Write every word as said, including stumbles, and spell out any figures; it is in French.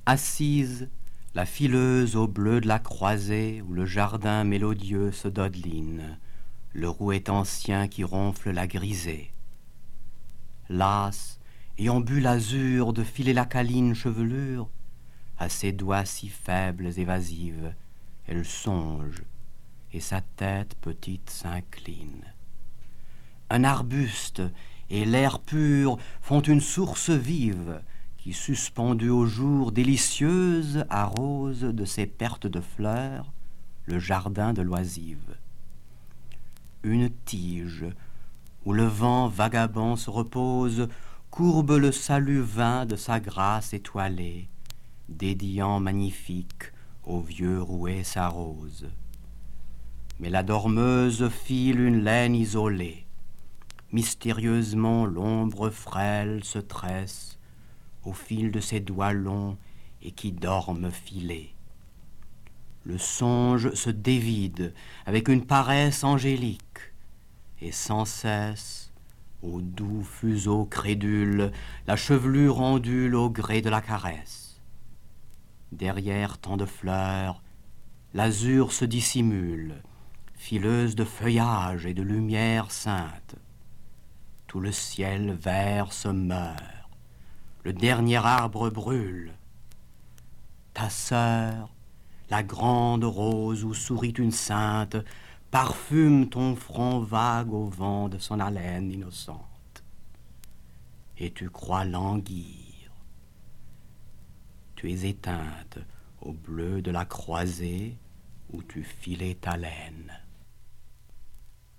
Assise, la fileuse au bleu de la croisée, où le jardin mélodieux se dodeline, le rouet ancien qui ronfle la grisée. Lasse, ayant bu l'azur de filer la câline chevelure, à ses doigts si faibles, évasives, elle songe, et sa tête petite s'incline. Un arbuste et l'air pur font une source vive, qui, suspendue au jour délicieuse, arrose de ses pertes de fleurs le jardin de l'oisive. Une tige, où le vent vagabond se repose, courbe le salut vain de sa grâce étoilée, dédiant magnifique au vieux rouet sa rose. Mais la dormeuse file une laine isolée. Mystérieusement l'ombre frêle se tresse au fil de ses doigts longs et qui dorment filés. Le songe se dévide avec une paresse angélique, et sans cesse, au doux fuseau crédule, la chevelure ondule au gré de la caresse. Derrière tant de fleurs, l'azur se dissimule, fileuse de feuillage et de lumière sainte. Tout le ciel vert se meurt, le dernier arbre brûle. Ta sœur, la grande rose où sourit une sainte, parfume ton front vague au vent de son haleine innocente. Et tu crois languir. Tu es éteinte au bleu de la croisée où tu filais ta laine.